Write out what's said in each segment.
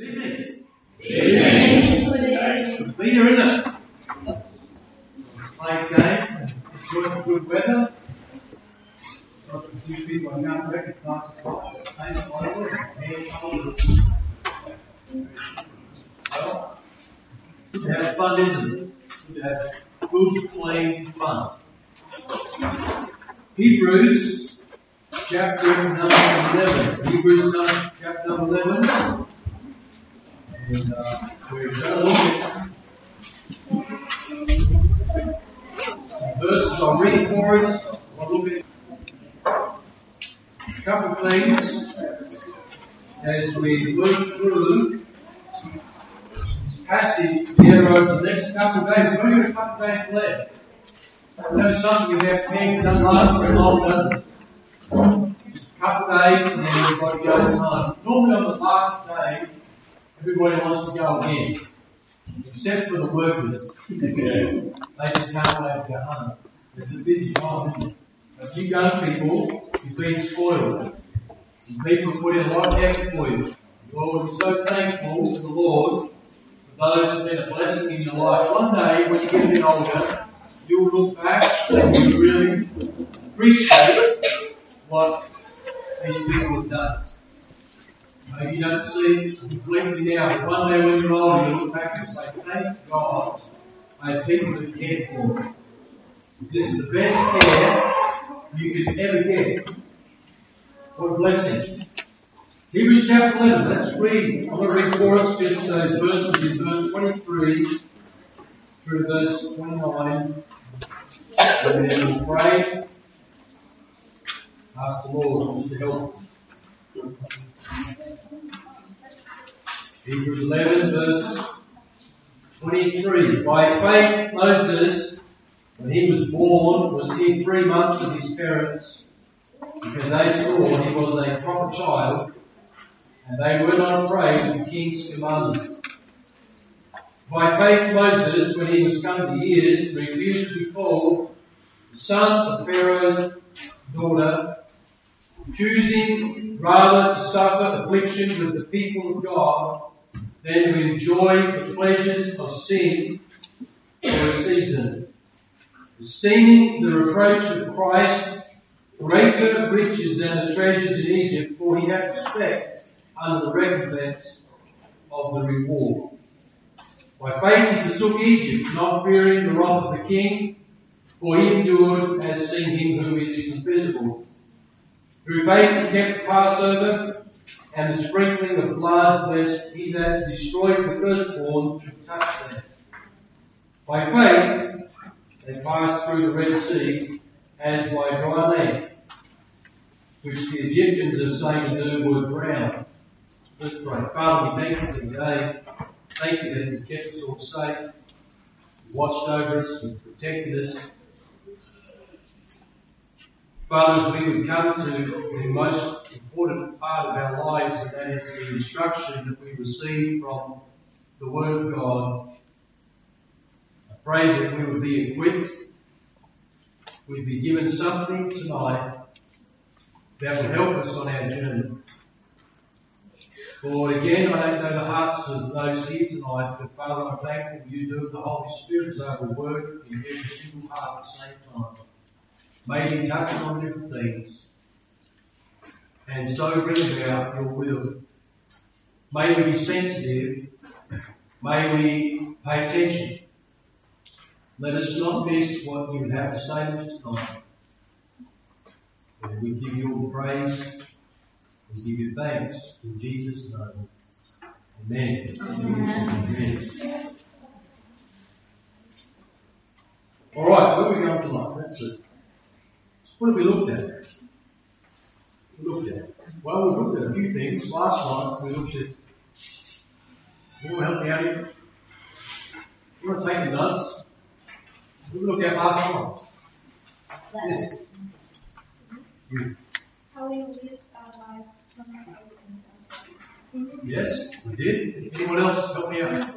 Good evening. Good to be here, isn't it? Playing a game, enjoying the good weather. Got a few people I can't recognise the light, well, good to have fun, isn't it? Good to have good, clean fun. Hebrews chapter number 11. Hebrews chapter number 11. And we're going to look at some verses I'll read for us. I'll look at a couple of things as we work through this passage together over the next couple of days. We've only got a couple of days left. I know something about camp doesn't last very long, does it? Just a couple of days and then everybody goes home. Normally on the last day, everybody wants to go again, except for the workers. They just can't wait to go home. It's a busy time, isn't it? But you young people, you've been spoiled. Some people put in a lot of effort for you. Lord, we're so thankful to the Lord for those who have been a blessing in your life. One day, when you get a bit older, you'll look back and you really appreciate what these people have done. Maybe you don't see it completely now, but one day when you're older, you look back and say, thank God I have people that cared for me. This is the best care you could ever get. What a blessing. Hebrews chapter 11, let's read. I'm going to read for us just those verses in verse 23 through verse 29. And then we'll pray. Ask the Lord to help us. Hebrews 11 verse 23. By faith Moses, when he was born, was hid 3 months of his parents, because they saw he was a proper child, and they were not afraid of the king's commandment. By faith Moses, when he was come to years, refused to be called the son of Pharaoh's daughter, choosing rather to suffer affliction with the people of God than to enjoy the pleasures of sin for a season, esteeming the reproach of Christ greater riches than the treasures in Egypt, for he had respect under the recompense of the reward. By faith he forsook Egypt, not fearing the wrath of the king, for he endured as seeing him who is invisible. Through faith he kept the Passover and the sprinkling of blood, lest he that destroyed the firstborn should touch them. By faith they passed through the Red Sea as by dry land, which the Egyptians are saying to do were drowned. Let's pray. Father, we thank you for today. Thank you that you kept us all safe, you watched over us, you protected us. Father, as we would come to the most important part of our lives, and that is the instruction that we receive from the Word of God, I pray that we would be equipped, we'd be given something tonight that will help us on our journey. Lord, again, I don't know the hearts of those here tonight, but Father, I'm thankful you do. The Holy Spirit is able to work in every single heart at the same time. May we touch on different things and so bring about your will. May we be sensitive. May we pay attention. Let us not miss what you would have to say to us tonight. And we give you all praise and give you thanks in Jesus' name. Amen. Amen. All right, where are we going tonight? That's it. What have we looked at? Well, we looked at a few things. Last night we looked at... You want to help me out here? You want to take the notes? What did we look at last night? Yes. You. How we live our lives from our Yes, we did. Anyone else help me out?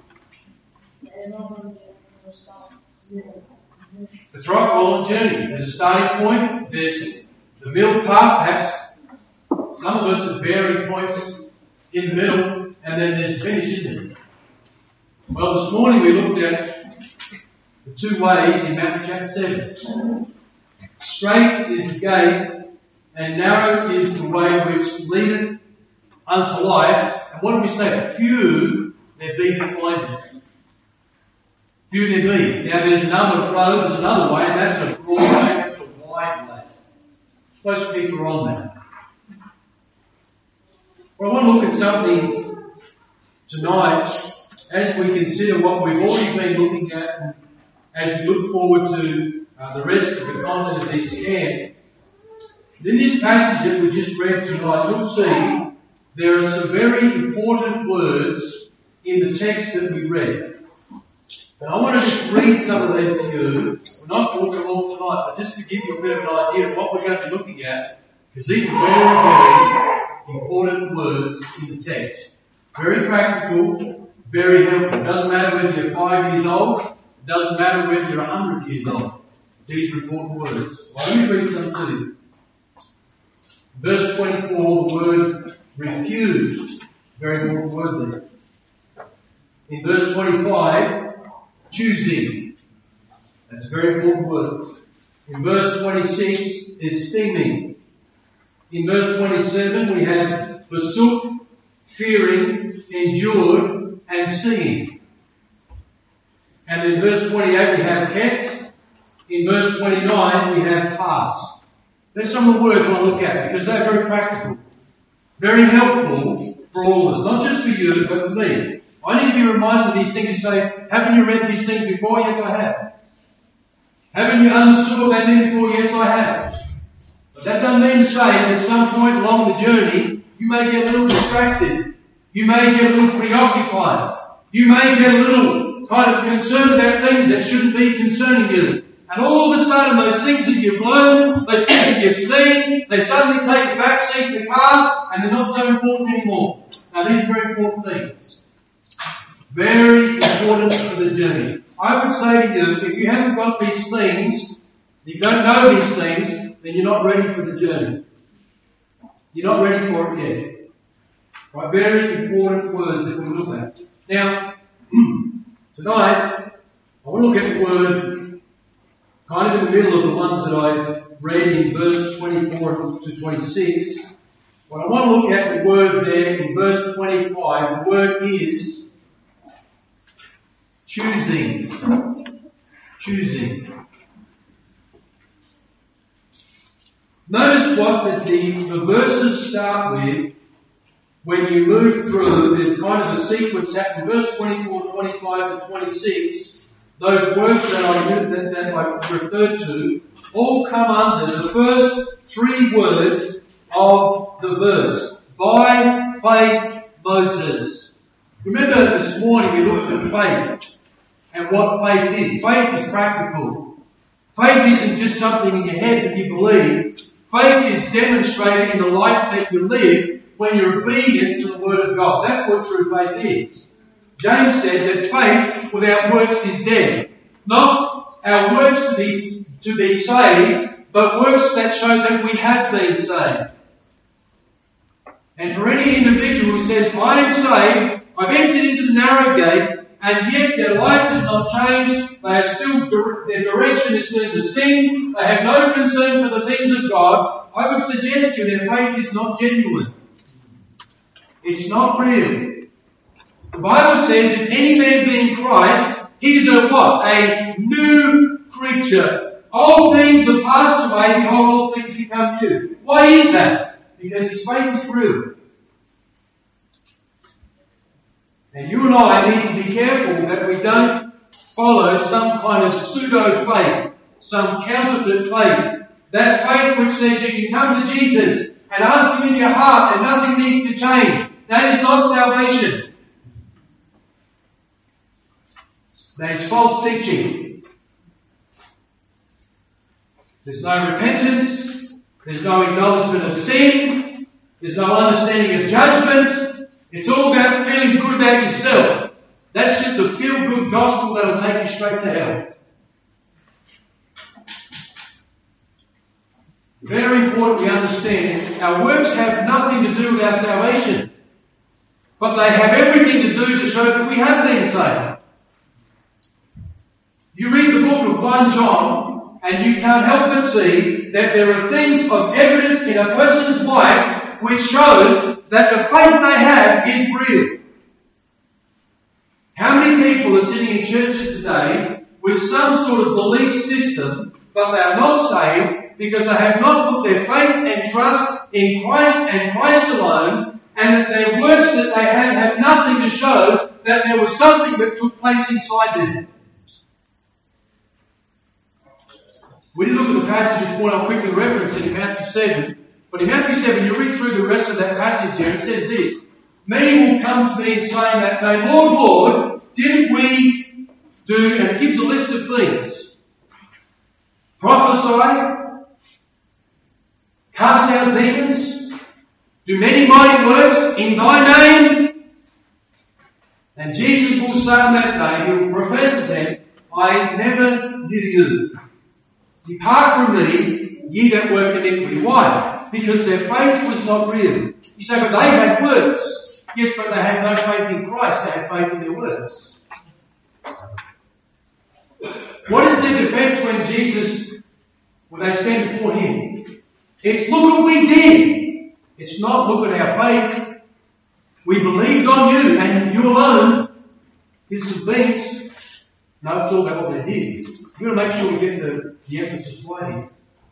That's right, we're on a journey. There's a starting point, there's the middle part, perhaps some of us at varying points in the middle, and then there's a finish, isn't it? Well, this morning we looked at the two ways in Matthew chapter 7. Straight is the gate, and narrow is the way which leadeth unto life. And what did we say? Few there be that find it. Few there be. Now there's another road, there's another way, and that's a broad way, that's a wide way. Most people are on that. Well, I want to look at something tonight as we consider what we've already been looking at, and as we look forward to the rest of the content of this camp. In this passage that we just read tonight, you'll see there are some very important words in the text that we read. And I want to just read some of them to you. We're not going to look at them all tonight, but just to give you a bit of an idea of what we're going to be looking at, because these are very, very important words in the text. Very practical, very helpful. It doesn't matter whether you're 5 years old, it doesn't matter whether you're 100 years old. These are important words. Well, let me read some to you. Verse 24, the word refused. Very important word there. In verse 25, choosing. That's a very important word. In verse 26, esteeming. In verse 27, we have forsook, fearing, endured, and seeing. And in verse 28, we have kept. In verse 29, we have passed. There's some of the words I want to look at because they're very practical, very helpful for all of us, not just for you, but for me. I need to be reminded of these things. You say, haven't you read these things before? Yes, I have. Haven't you understood what they mean before? Yes, I have. But that doesn't mean to say that at some point along the journey, you may get a little distracted. You may get a little preoccupied. You may get a little kind of concerned about things that shouldn't be concerning you. And all of a sudden, those things that you've learned, those things that you've seen, they suddenly take a back seat in the car, and they're not so important anymore. Now, these are very important things. Very important for the journey. I would say to you, if you haven't got these things, you don't know these things, then you're not ready for the journey. You're not ready for it yet. Right? Very important words that we'll look at. Now, tonight, I want to look at the word kind of in the middle of the ones that I read in verse 24 to 26. But I want to look at the word there in verse 25. The word is choosing. Choosing. Notice what the verses start with when you move through. There's kind of a sequence happening. Verse 24, 25 and 26. Those words that I referred to all come under the first three words of the verse. By faith, Moses. Remember this morning we looked at faith and what faith is. Faith is practical. Faith isn't just something in your head that you believe. Faith is demonstrated in the life that you live when you're obedient to the Word of God. That's what true faith is. James said that faith without works is dead. Not our works to be saved, but works that show that we have been saved. And for any individual who says, I am saved, I've entered into the narrow gate, and yet their life has not changed, they are still, their direction is still to sin, they have no concern for the things of God, I would suggest to you their faith is not genuine. It's not real. The Bible says, if any man be in Christ, he is a what? A new creature. Old things have passed away, behold, all things become new. Why is that? Because his faith is real. And you and I need to be careful that we don't follow some kind of pseudo-faith, some counterfeit faith. That faith which says you can come to Jesus and ask Him in your heart and nothing needs to change. That is not salvation. That is false teaching. There's no repentance. There's no acknowledgement of sin. There's no understanding of judgment. It's all about feeling good about yourself. That's just a feel-good gospel that will take you straight to hell. Very important we understand our works have nothing to do with our salvation. but they have everything to do to show that we have been saved. You read the book of 1 John, and you can't help but see that there are things of evidence in a person's life which shows that the faith they have is real. How many people are sitting in churches today with some sort of belief system, but they are not saved because they have not put their faith and trust in Christ and Christ alone, and that their works that they have nothing to show that there was something that took place inside them. We didn't look at the passage this morning. I'll quickly reference it in Matthew 7. But in Matthew 7, you read through the rest of that passage here, and it says this: many will come to me and saying that day, Lord, Lord, didn't we do, and it gives a list of things. Prophesy, cast out demons, do many mighty works in thy name. And Jesus will say on that day, he will profess to them, I never knew you. Depart from me, ye that work iniquity. Why? Because their faith was not real. You say, but they had works. Yes, but they had no faith in Christ. They had faith in their works. What is their defense when they stand before him? It's, look what we did. It's not, look at our faith. We believed on you and you alone. Here's some things. No, it's all about what they did. We've got to make sure we get the emphasis right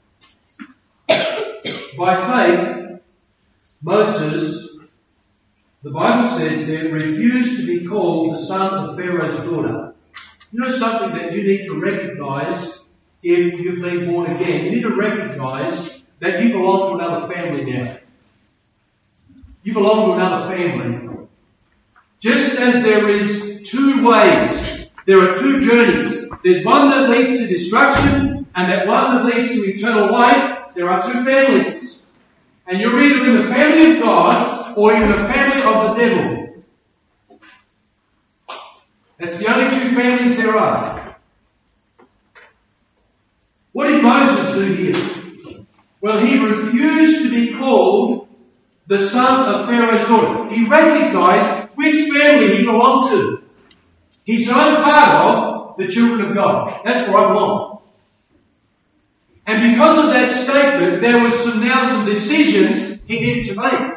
here. By faith, Moses, the Bible says there, refused to be called the son of Pharaoh's daughter. You know something that you need to recognise if you've been born again? You need to recognise that you belong to another family now. You belong to another family. Just as there is two ways, there are two journeys. There's one that leads to destruction and that one that leads to eternal life. There are two families. And you're either in the family of God or in the family of the devil. That's the only two families there are. What did Moses do here? Well, he refused to be called the son of Pharaoh's daughter. He recognized which family he belonged to. He's not part of the children of God. That's where I belong. And because of that statement, there was some decisions he needed to make.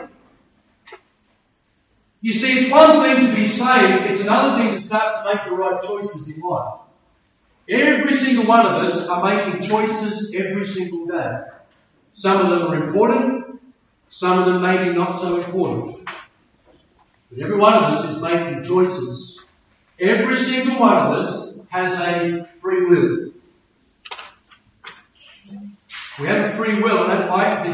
You see, it's one thing to be saved, it's another thing to start to make the right choices in life. Every single one of us are making choices every single day. Some of them are important, some of them maybe not so important. But every one of us is making choices. Every single one of us has a free will. We have a free will. I don't like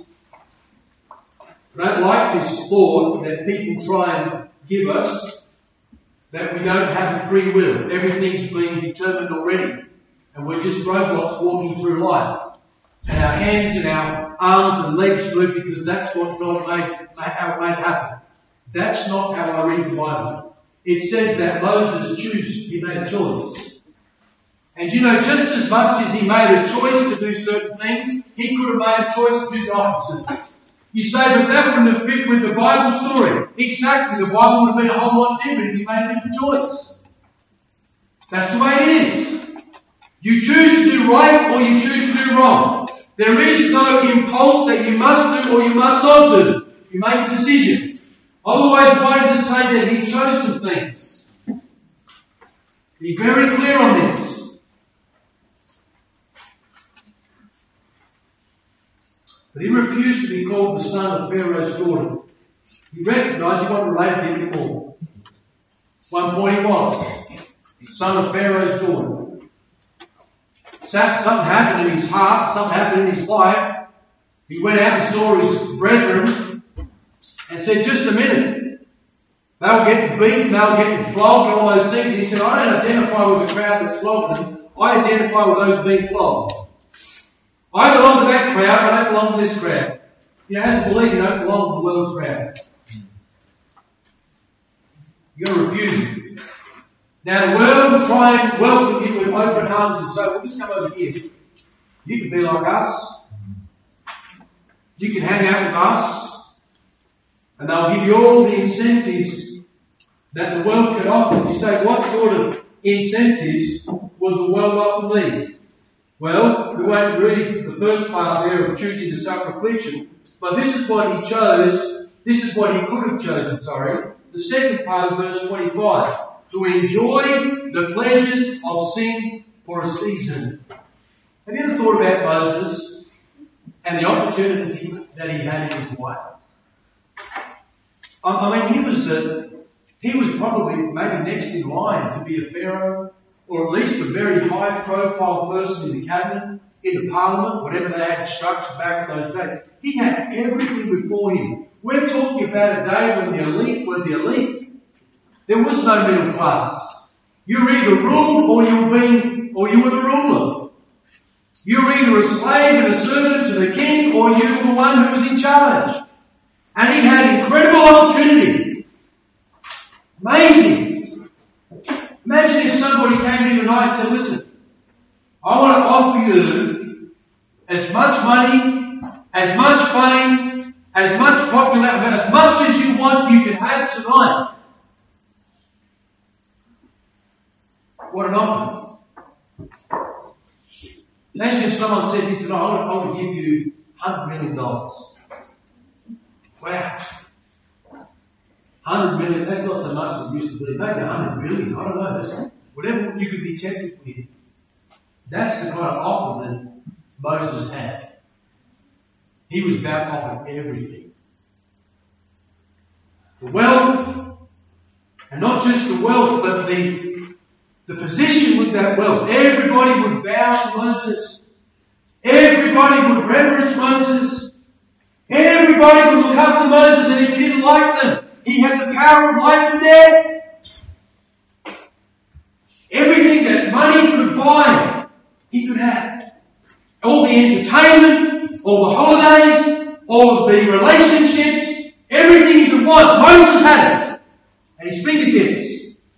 this thought that people try and give us, that we don't have a free will. Everything's been determined already. And we're just robots walking through life. And our hands and our arms and legs move because that's what God made happen. That's not how I read the Bible. It says that Moses he made a choice. And you know, just as much as he made a choice to do certain things, he could have made a choice to do the opposite. You say, but that wouldn't have fit with the Bible story. Exactly, the Bible would have been a whole lot different if he made a different choice. That's the way it is. You choose to do right or you choose to do wrong. There is no impulse that you must do or you must not do. You make a decision. Otherwise, why does it say that he chose some things? Be very clear on this. But he refused to be called the son of Pharaoh's daughter. He recognised he wasn't related to him anymore. At one point he was. Son of Pharaoh's daughter. Something happened in his heart, something happened in his life. He went out and saw his brethren and said, just a minute. They were getting beaten, they were getting flogged and all those things. He said, I don't identify with the crowd that's flogging them. I identify with those being flogged. I belong to that crowd, I don't belong to this crowd. You have to believe you don't belong to the world's crowd. You've got to refuse it. Now the world will try and welcome you with open arms and say, well, just come over here. You can be like us. You can hang out with us. And they'll give you all the incentives that the world can offer. You say, what sort of incentives will the world offer me? Well, we won't read the first part there of choosing to suffer affliction, but this is what he chose. This is what he could have chosen, The second part of verse 25. To enjoy the pleasures of sin for a season. Have you ever thought about Moses and the opportunities that he had in his life? I mean, he was probably maybe next in line to be a pharaoh, or at least a very high profile person in the cabinet, in the parliament, whatever they had structured back in those days. He had everything before him. We're talking about a day when the elite were the elite. There was no middle class. You either ruled or you were the ruler. You were either a slave and a servant to the king, or you were the one who was in charge. And he had incredible opportunity. Amazing. Imagine if somebody came in tonight and said, listen, I want to offer you as much money, as much fame, as much popularity, as much as you want, you can have tonight. What an offer. Imagine if someone said to you tonight, I want to give you $100 million. Wow. 100 million, that's not so much as it used to be. Maybe 100 billion, I don't know. That's whatever you could be tempted with. That's the kind of offer that Moses had. He was about to offer everything. The wealth, and not just the wealth, but the position with that wealth. Everybody would bow to Moses. Everybody would reverence Moses. Everybody would look up to Moses, and if he didn't like them, he had the power of life and death. Everything that money could buy, he could have. All the entertainment, all the holidays, all of the relationships, everything he could want, Moses had it at his fingertips.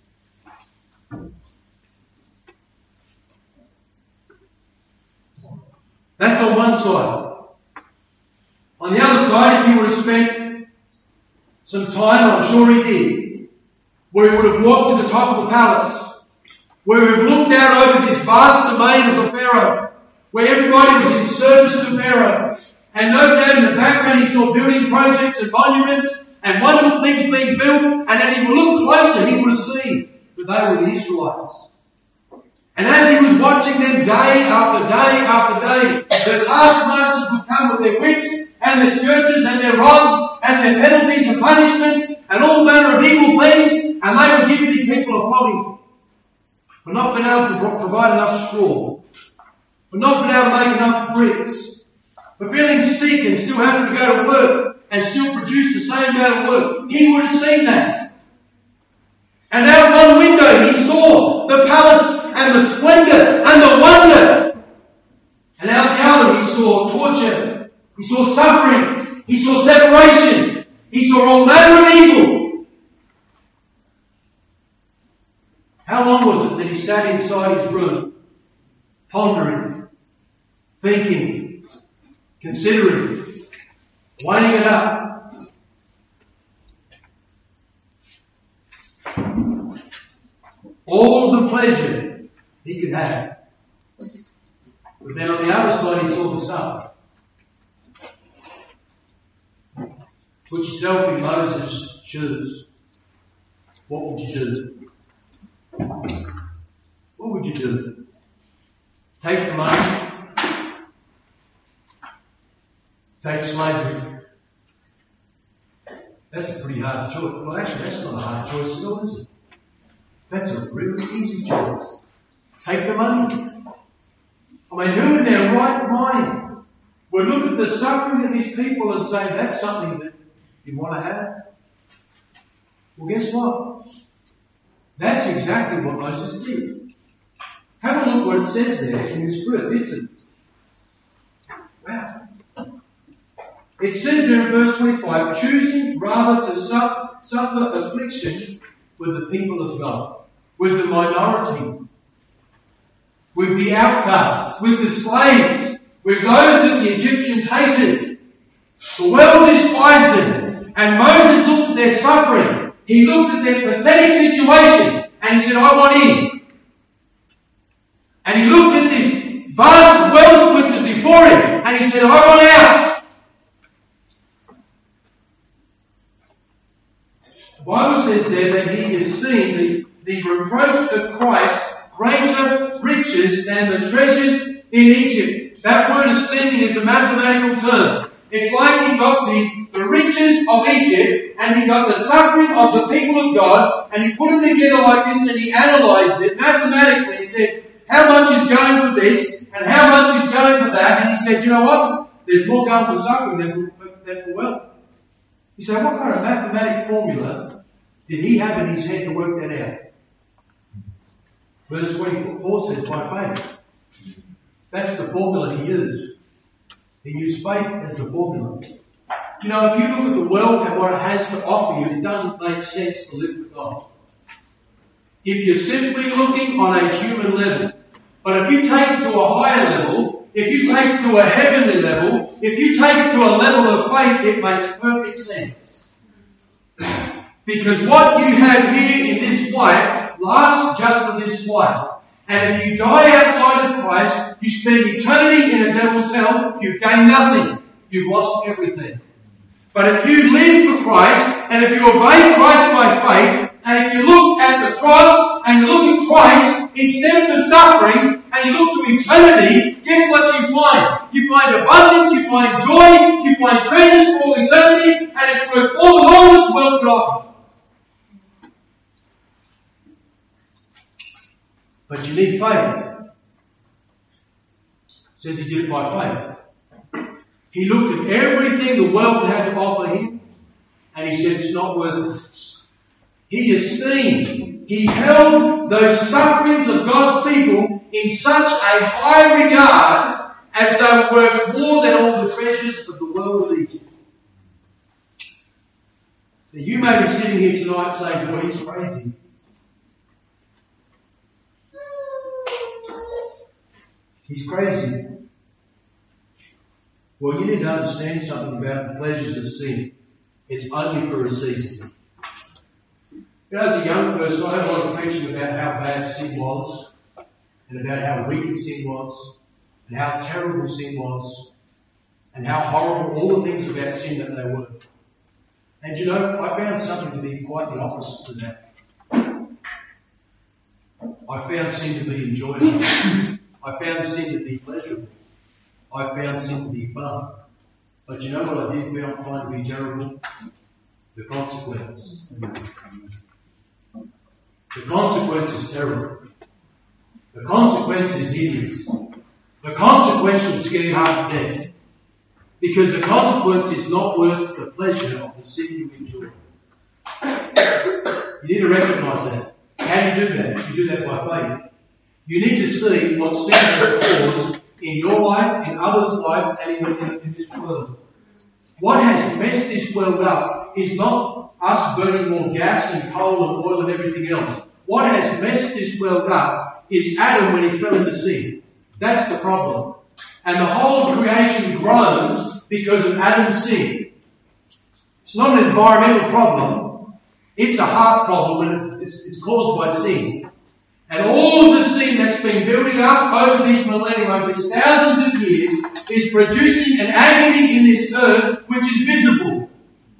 That's on one side. On the other side, if he would have spent some time, I'm sure he did, where he would have walked to the top of the palace, where he would have looked out over this vast domain of the Pharaoh, where everybody was in service to Pharaoh. And no doubt in the background he saw building projects and monuments and wonderful things being built, and then he would look closer, he would have seen that they were the Israelites. And as he was watching them day after day after day, the taskmasters would come with their whips and their scourges and their rods and their penalties and punishments and all manner of evil things, and they would give these people a flogging for not being able to provide enough straw, for not being able to make enough bricks, for feeling sick and still having to go to work and still produce the same amount of work. He would have seen that. And out one window he saw the palace and the splendor and the wonder. And out the other he saw torture. He saw suffering. He saw separation. He saw all manner of evil. How long was it that he sat inside his room, pondering, thinking, considering, weighing it up? All the pleasure he could have. But then on the other side he saw the suffering. Put yourself in Moses' shoes. What would you do? What would you do? Take the money? Take slavery? That's a pretty hard choice. Well, actually, that's not a hard choice at all, is it? That's a really easy choice. Take the money. I mean, who in their right mind would look at the suffering of these people and say, that's something that you want to have? Well, guess what? That's exactly what Moses did. Have a look what it says there in this verse. Listen. Wow. It says there in verse 25, choosing rather to suffer affliction with the people of God, with the minority, with the outcasts, with the slaves, with those that the Egyptians hated. The world despised them, And Moses looked at their suffering. He looked at their pathetic situation and he said, I want in. And he looked at this vast wealth which was before him and he said, I want out. The Bible says there that he esteemed the reproach of Christ greater riches than the treasures in Egypt. That word esteeming is a mathematical term. It's like he got the riches of Egypt and he got the suffering of the people of God and he put them together like this and he analysed it mathematically. He said, how much is going for this and how much is going for that? And he said, you know what? There's more going for suffering than for wealth. You say, what kind of mathematic formula did he have in his head to work that out? Verse 24 says, by faith. That's the formula he used. He used faith as the formula. You know, if you look at the world and what it has to offer you, it doesn't make sense to live for God. If you're simply looking on a human level, but if you take it to a higher level, if you take it to a heavenly level, if you take it to a level of faith, it makes perfect sense. Because what you have here in this life lasts just for this life. And if you die outside of Christ, you spend eternity in a devil's hell, you've gained nothing. You've lost everything. But if you live for Christ, and if you obey Christ by faith, and if you look at the cross, and you look at Christ, instead of the suffering, and you look to eternity, guess what you find? You find abundance, you find joy, you find treasures for eternity, and it's worth all the Lord this world could offer. But you need faith. It says he did it by faith. He looked at everything the world had to offer him, and he said it's not worth it. He esteemed, he held those sufferings of God's people in such a high regard as they were worth more than all the treasures of the world of Egypt. Now you may be sitting here tonight saying, well, he's crazy. He's crazy. Well, you need to understand something about the pleasures of sin. It's only for a season. You know, as a young person, I had a lot of preaching about how bad sin was, and about how wicked sin was, and how terrible sin was, and how horrible all the things about sin that they were. And you know, I found something to be quite the opposite to that. I found sin to be enjoyable. I found sin to be pleasurable. I found sin to be fun. But you know what I did find to be terrible? The consequence. The consequence is terrible. The consequence is hideous. The consequence should scare you half to death. Because the consequence is not worth the pleasure of the sin you enjoy. You need to recognise that. How do you do that? You do that by faith. You need to see what sin has caused in your life, in others' lives, and in this world. What has messed this world up is not us burning more gas and coal and oil and everything else. What has messed this world up is Adam when he fell into sin. That's the problem. And the whole of creation groans because of Adam's sin. It's not an environmental problem. It's a heart problem, and it's caused by sin. And all of the sin that's been building up over these millennium, over these thousands of years, is producing an agony in this earth which is visible.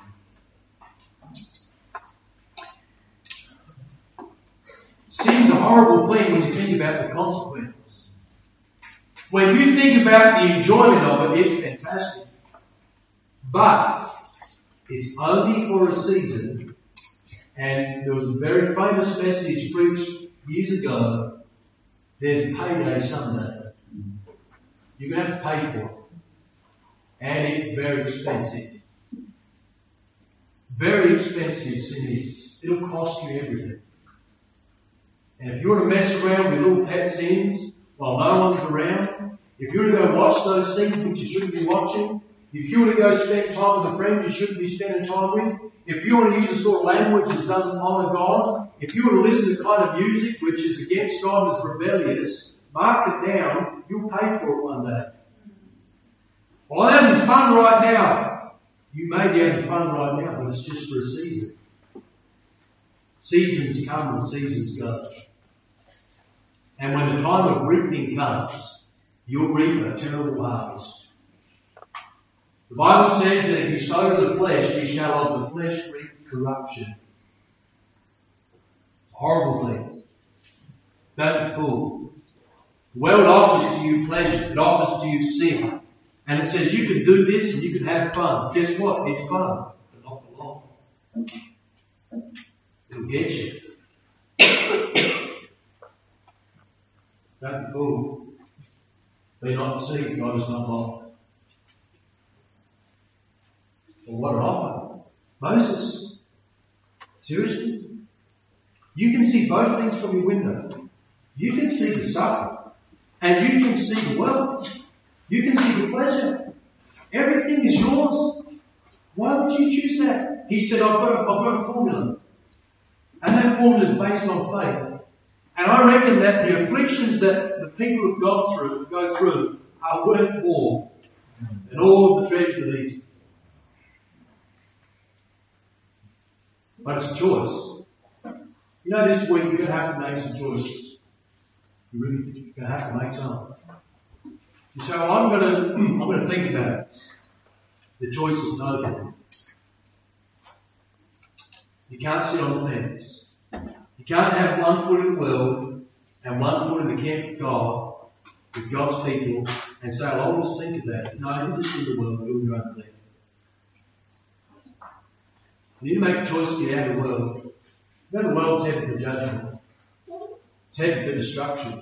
Sin's a horrible thing when you think about the consequences. When you think about the enjoyment of it, it's fantastic. But it's only for a season. And there was a very famous message preached years ago. There's payday someday. You're going to have to pay for it. And it's very expensive. Very expensive sin is. It'll cost you everything. And if you want to mess around with little pet sins while no one's around, if you want to go watch those things which you shouldn't be watching, if you want to go spend time with a friend you shouldn't be spending time with, if you want to use a sort of language that doesn't honour God, if you want to listen to the kind of music which is against God and is rebellious, mark it down, you'll pay for it one day. Well, I'm having fun right now. You may be having fun right now, but it's just for a season. Seasons come and seasons go. And when the time of reaping comes, you'll reap a terrible harvest. The Bible says that if you sow to the flesh, you shall of the flesh reap corruption. Horrible thing. Don't be fooled. The world offers to you pleasure. It offers to you sin. And it says you can do this and you can have fun. Guess what? It's fun, but not for long. It'll get you. Don't be fooled. Be not deceived. God is not mocked. Well, what an offer. Moses. Seriously? You can see both things from your window. You can see the suffering. And you can see the wealth. You can see the pleasure. Everything is yours. Why would you choose that? He said, I've got a formula. And that formula is based on faith. And I reckon that the afflictions that the people have go through are worth more than all of the treasures of Egypt. But it's a choice. You know, this week you're going to have to make some choices. You're really going to have to make some. You say, well, I'm going to think about it. The choice is no then. You can't sit on the fence. You can't have one foot in the world and one foot in the camp of God with God's people and say, well, I'll just think about it. No, you're just in the world, do your own thing. You need to make a choice to get out of the world. You know the world's headed for judgment. It's headed for destruction.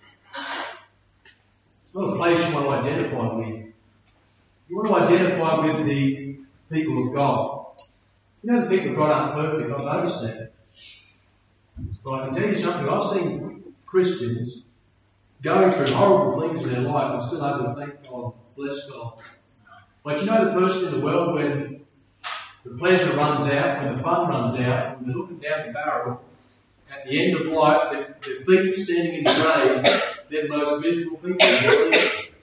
It's not a place you want to identify with. You want to identify with the people of God. You know the people of God aren't perfect, I've noticed that. But I can tell you something, I've seen Christians going through horrible things in their life and still able to thank God, bless God. But you know the person in the world when the pleasure runs out, when the fun runs out, when they're looking down the barrel, at the end of life, their feet standing in the grave, they're the most miserable people.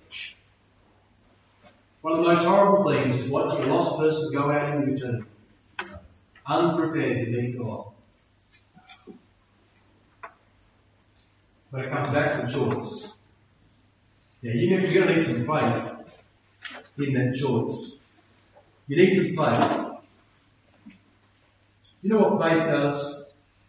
One of the most horrible things is watching a lost person go out into eternity, unprepared to meet God. But it comes back to choice. Now, you're going to need some faith in that choice. You need some faith. You know what faith does?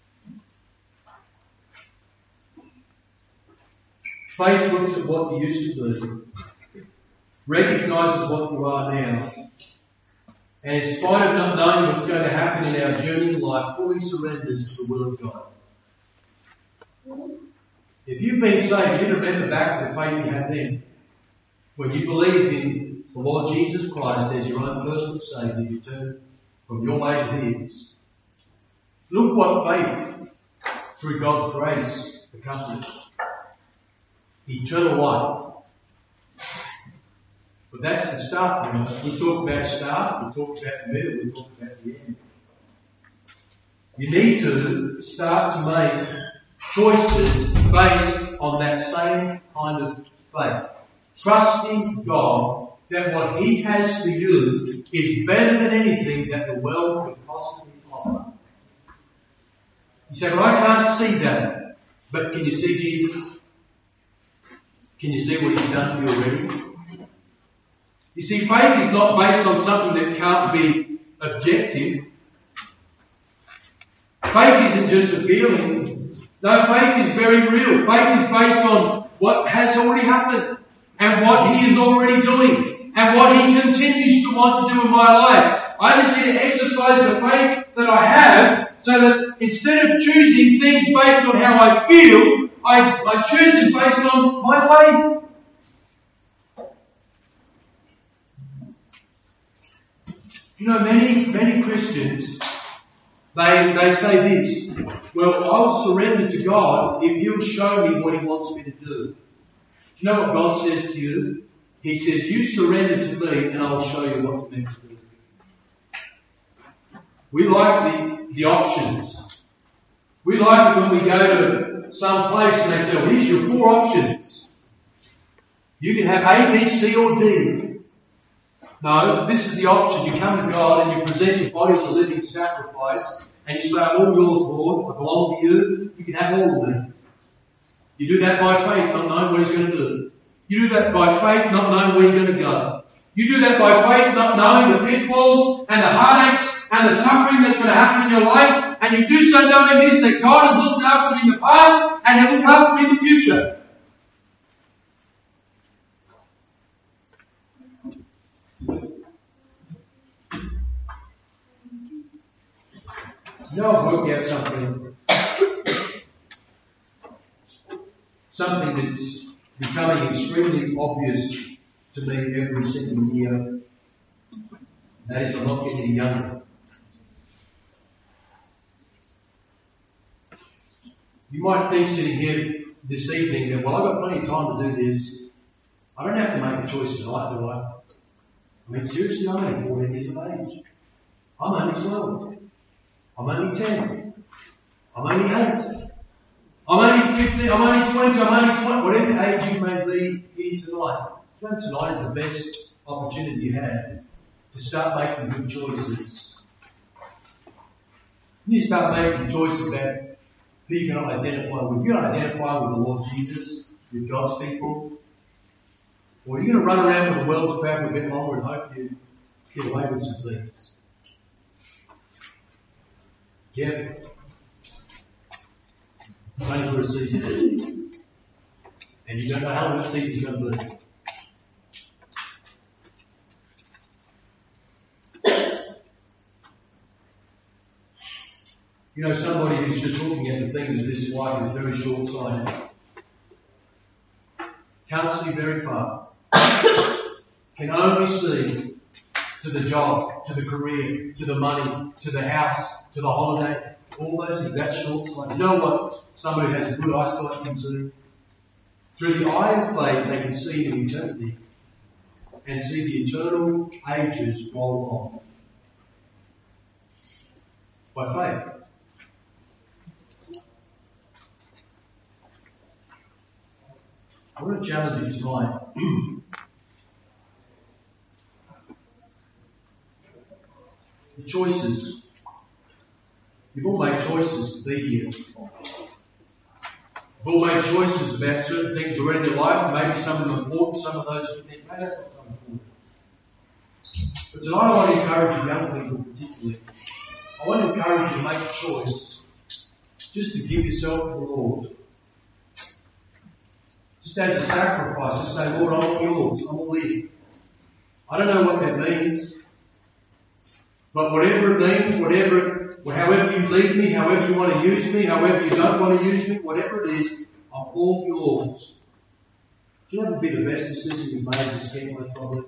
Faith looks at what you used to be, recognises what you are now, and in spite of not knowing what's going to happen in our journey in life, fully surrenders to the will of God. If you've been saved, you remember back to the faith you had then. When you believed in the Lord Jesus Christ as your own personal Saviour, you turned from your way to His. Look what faith, through God's grace, accomplished. Eternal life. But that's the start. We talk about start, we talk about the middle, we talk about the end. You need to start to make choices based on that same kind of faith. Trusting God that what He has for you is better than anything that the world could possibly offer. You say, well, I can't see that. But can you see Jesus? Can you see what He's done for you already? You see, faith is not based on something that can't be objective. Faith isn't just a feeling. No, faith is very real. Faith is based on what has already happened and what He is already doing and what He continues to want to do in my life. I just need to exercise the faith that I have so that instead of choosing things based on how I feel, I choose it based on my faith. You know, many Christians, they say this, well, I'll surrender to God if He'll show me what He wants me to do. Do you know what God says to you? He says, you surrender to me and I'll show you what you're meant to do. We like the options. We like it when we go to some place and they say, well, here's your 4 options. You can have A, B, C or D. No, this is the option. You come to God and you present your body as a living sacrifice and you say, I'm all yours, Lord. I belong to you. You can have all of me. You do that by faith, not knowing what He's going to do. You do that by faith, not knowing where you're going to go. You do that by faith, not knowing the pitfalls and the heartaches and the suffering that's going to happen in your life. And you do so knowing this, that God has looked after me in the past and He'll look after me in the future. You know, I've worked out something that's becoming extremely obvious to me every single year. That is, I'm not getting any younger. You might think sitting here this evening that, well, I've got plenty of time to do this. I don't have to make a choice tonight, do I? I mean, seriously, I'm only 14 years of age. I'm only 12. I'm only 10. I'm only 8. I'm only 15. I'm only 20. I'm only 20. Whatever age you may be here tonight. You know, tonight is the best opportunity you have to start making good choices. When you start making choices about who you're going to identify with, you're going to identify with the Lord Jesus, with God's people, or you're going to run around with the world's crowd a bit longer and hope you get away with some things. Yeah. Only for a season. And you don't know how long that season's going to be. You know, somebody who's just looking at the things of this life is very short-sighted. Can't see very far. Can only see to the job, to the career, to the money, to the house, to the holiday, all those things. That's short-sighted. You know what? Somebody who has good eyesight can see. Through the eye of faith, they can see into eternity and see the eternal ages roll on. By faith. I want to challenge you tonight. The choices. You've all made choices to be here. You've all made choices about certain things already in your life. Maybe some of them are important, some of those you think, no, that's not so important. But tonight I want to encourage you young people particularly. I want to encourage you to make a choice just to give yourself to the Lord. Just as a sacrifice, just say, Lord, I'm all yours, I'm all in. I don't know what that means. But whatever it means, however you lead me, however you want to use me, however you don't want to use me, whatever it is, I'm all yours. Do you know what would be the best decision you've made this week, most probably?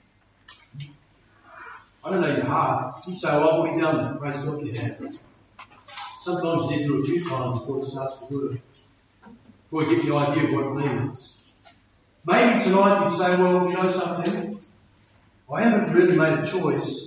I don't know your heart. You say, well, I've already done that. Praise God, you have. Sometimes you need to do it a few times before it starts to work. Before you get the idea of what it means. Maybe tonight you'd say, well, you know something? I haven't really made a choice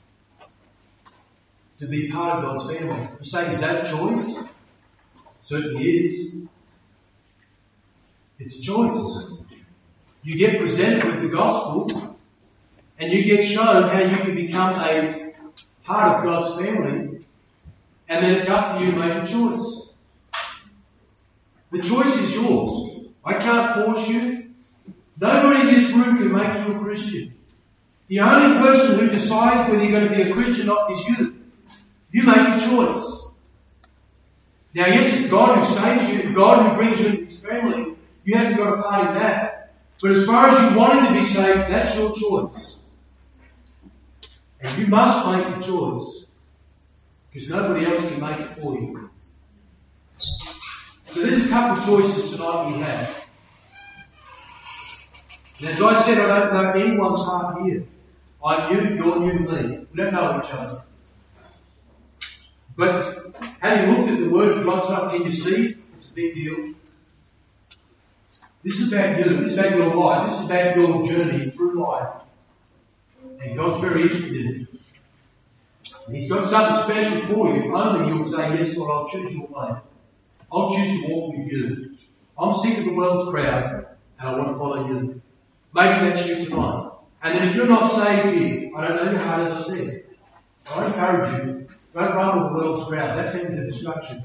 to be part of God's family. You say, is that a choice? Certainly is. It's a choice. You get presented with the gospel and you get shown how you can become a part of God's family, and then it's up to you to make a choice. The choice is yours. I can't force you. Nobody in this room can make you a Christian. The only person who decides whether you're going to be a Christian or not is you. You make a choice. Now, yes, it's God who saves you, God who brings you into His family. You haven't got a part in that. But as far as you wanting to be saved, that's your choice. And you must make the choice. Because nobody else can make it for you. So there's a couple of choices tonight we have. And as I said, I don't know anyone's heart here. I'm you, you're you, me. We don't know each other. But having looked at the Word of God tonight, can you see? It's a big deal. This is about you. This is about your life. This is about your journey through life. And God's very interested in it. And He's got something special for you. If only you'll say, yes, Lord, I'll choose your way. I'll choose to walk with you. I'm sick of the world's crowd and I want to follow you. Maybe that's you tonight. And then if you're not saved here, I don't know your heart, as I said. I encourage you, don't run with the world's crowd. That's into destruction.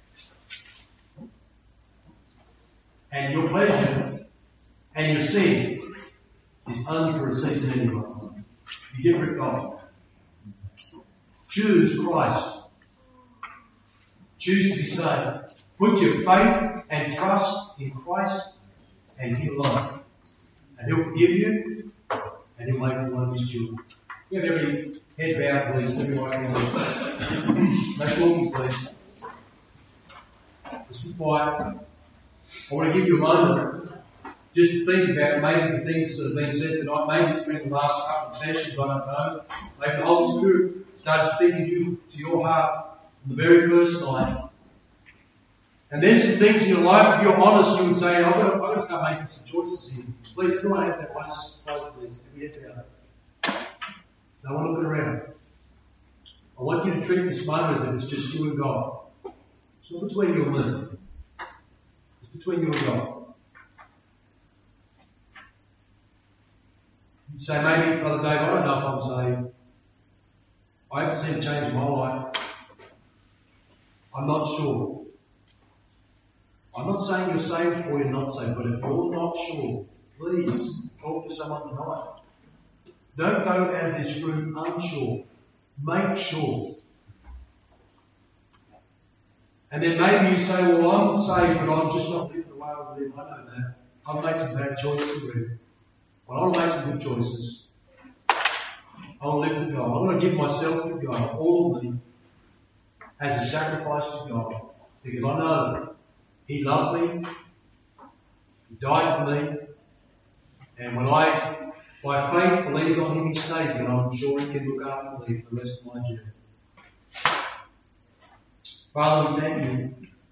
And your pleasure and your sin is only for a season anyway. You get ripped off. Choose Christ. Choose to be saved. Put your faith and trust in Christ and Him alone. And He'll forgive you and He'll make you one of His children. You have every head bowed, please. Everyone, no talking, please. Just be quiet. I want to give you a moment just to think about maybe the things that have been said tonight. Maybe it's been the last couple of sessions, I don't know. Maybe the Holy Spirit started speaking to your heart on the very first night. And there's some things in your life, if you're honest, you would say, I've got to start making some choices here. Please, everyone have that eyes closed, please. Every head down. No one looking around. I want you to treat this moment as if it's just you and God. It's not between you and me. It's between you and God. You say, maybe, Brother Dave, I don't know if I'm saved. I haven't seen a change in my life. I'm not sure. I'm not saying you're saved or you're not saved, but if you're not sure, please talk to someone tonight. Don't go out of this room unsure. Make sure. And then maybe you say, well, I'm saved, but I'm just not living the way I live. I know that. I've made some bad choices already. But I want to make some good choices. I want to live for God. I want to give myself to God, all of me, as a sacrifice to God. Because I know He loved me. He died for me. And when I, by faith, believed on Him as Saviour, I'm sure He can look after me for the rest of my journey. Father, we thank You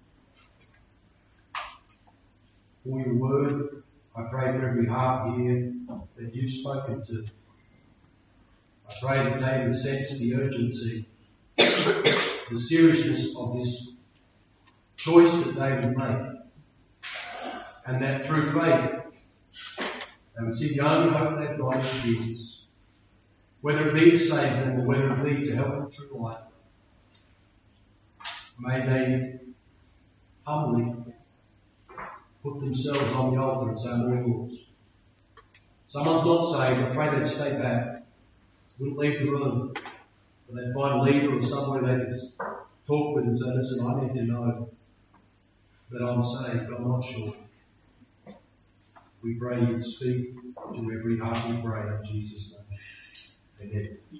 for Your word. I pray for every heart here that You've spoken to. I pray that they would sense the urgency, the seriousness of this choice that they would make. And that through faith, they would see the only hope they've got is Jesus. Whether it be to save them or whether it be to help them through life. May they humbly put themselves on the altar and say, Lord, yours. Someone's not saved, I pray they'd stay back. Wouldn't leave the room. But they'd find a leader or someone they could talk with and say, listen, I need to know that I'm saved, but I'm not sure. We pray You'd speak to every heart, we pray in Jesus' name. Amen.